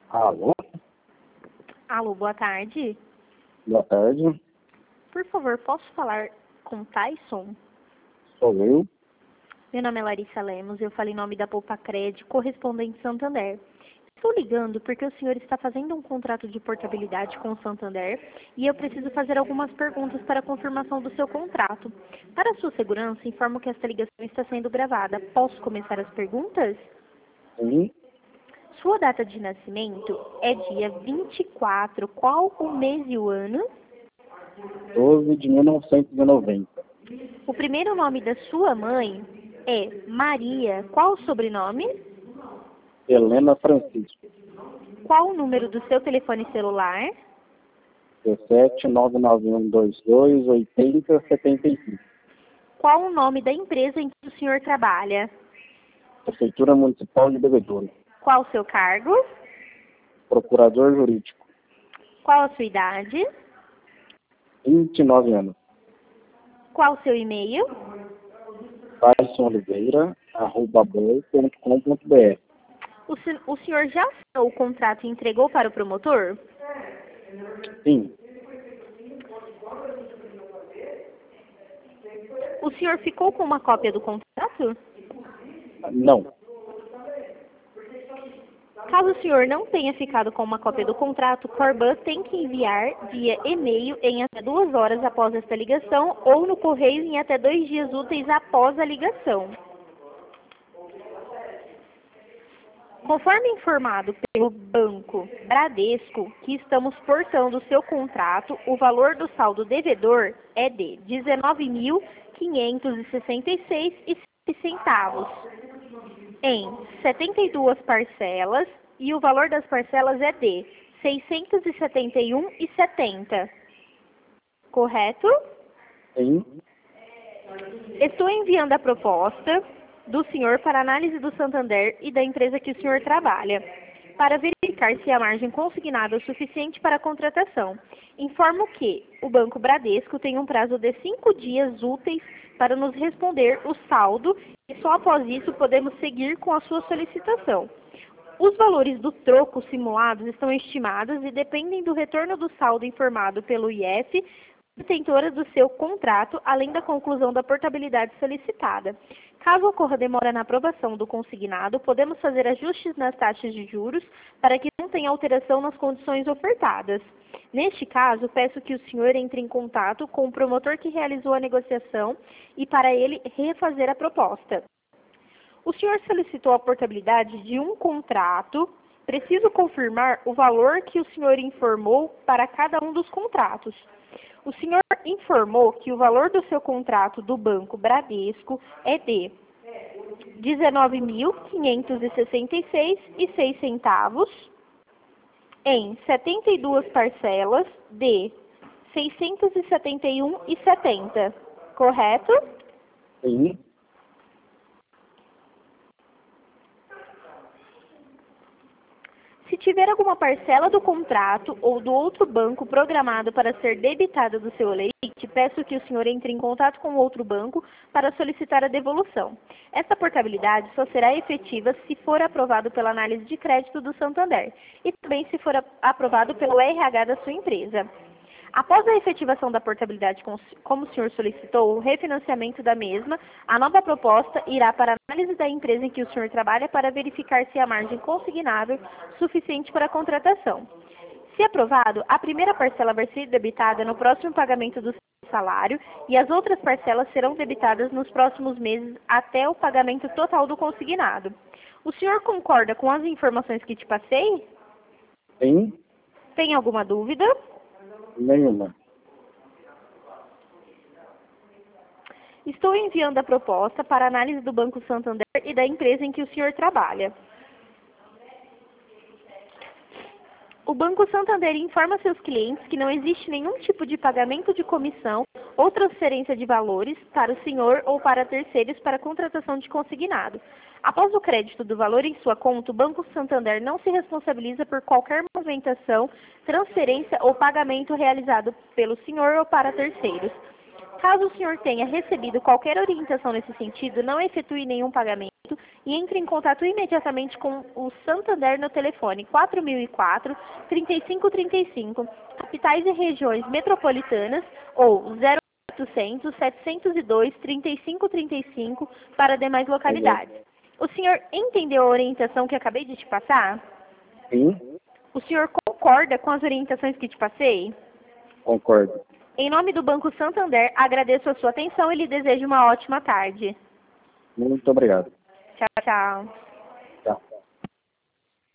Alô, Alô, boa tarde. boa tarde. Por favor, posso falar com Tyson? Sou eu. Meu nome é Larissa Lemos, eu falo em nome da Poupa-Cred, correspondente Santander. Estou ligando porque o senhor está fazendo um contrato de portabilidade com o Santander e eu preciso fazer algumas perguntas para a confirmação do seu contrato. Para a sua segurança, informo que esta ligação está sendo gravada. Posso começar as perguntas? Sim, Sua data de nascimento é dia 24. Qual o mês e o ano? 12 de 1990. O primeiro nome da sua mãe é Maria. Qual o sobrenome? Helena Francisco. Qual o número do seu telefone celular? 17 99122 8075. Qual o nome da empresa em que o senhor trabalha? Prefeitura Municipal de Bebedouro. Qual o seu cargo? Procurador Jurídico. Qual a sua idade? 29 anos. Qual o seu e-mail? TysonOliveira@boi.com.br. O senhor já assinou o contrato e entregou para o promotor? Sim, O senhor ficou com uma cópia do contrato? não. Caso o senhor não tenha ficado com uma cópia do contrato, Corban tem que enviar via e-mail em até 2 horas após esta ligação ou no correio em até 2 dias úteis após a ligação. Conforme informado pelo Banco Bradesco, que estamos portando o seu contrato, o valor do saldo devedor é de R$ 19.566,07 em 72 parcelas e o valor das parcelas é de R$ 671,70. Correto? Sim, Estou enviando a proposta do senhor para análise do Santander e da empresa que o senhor trabalha, para verificar se a margem consignada é suficiente para a contratação. Informo que o Banco Bradesco tem um prazo de 5 dias úteis para nos responder o saldo e só após isso podemos seguir com a sua solicitação. Os valores do troco simulados estão estimados e dependem do retorno do saldo informado pelo IF, detentora do seu contrato, além da conclusão da portabilidade solicitada. Caso ocorra demora na aprovação do consignado, podemos fazer ajustes nas taxas de juros para que não tenha alteração nas condições ofertadas. Neste caso, peço que o senhor entre em contato com o promotor que realizou a negociação e para ele refazer a proposta. O senhor solicitou a portabilidade de um contrato. Preciso confirmar o valor que o senhor informou para cada um dos contratos. O senhor informou que o valor do seu contrato do Banco Bradesco é de R$ 19.566,06 em 72 parcelas de R$ 671,70. Correto? sim, Se tiver alguma parcela do contrato ou do outro banco programado para ser debitada do seu leite, peço que o senhor entre em contato com o outro banco para solicitar a devolução. Esta portabilidade só será efetiva se for aprovado pela análise de crédito do Santander e também se for aprovado pelo RH da sua empresa. Após a efetivação da portabilidade, como o senhor solicitou, o refinanciamento da mesma, a nova proposta irá para a análise da empresa em que o senhor trabalha para verificar se a margem consignável é suficiente para a contratação. Se aprovado, a primeira parcela vai ser debitada no próximo pagamento do salário e as outras parcelas serão debitadas nos próximos meses até o pagamento total do consignado. O senhor concorda com as informações que te passei? sim, Tem alguma dúvida? nenhuma. Estou enviando a proposta para análise do Banco Santander e da empresa em que o senhor trabalha. O Banco Santander informa seus clientes que não existe nenhum tipo de pagamento de comissão ou transferência de valores para o senhor ou para terceiros para contratação de consignado. Após o crédito do valor em sua conta, o Banco Santander não se responsabiliza por qualquer movimentação, transferência ou pagamento realizado pelo senhor ou para terceiros. Caso o senhor tenha recebido qualquer orientação nesse sentido, não efetue nenhum pagamento e entre em contato imediatamente com o Santander no telefone 4004-3535, capitais e regiões metropolitanas, ou 0800 702 3535 para demais localidades. O senhor entendeu a orientação que acabei de te passar? Sim, O senhor concorda com as orientações que te passei? concordo. Em nome do Banco Santander, agradeço a sua atenção e lhe desejo uma ótima tarde. Muito obrigado. Tchau, tchau.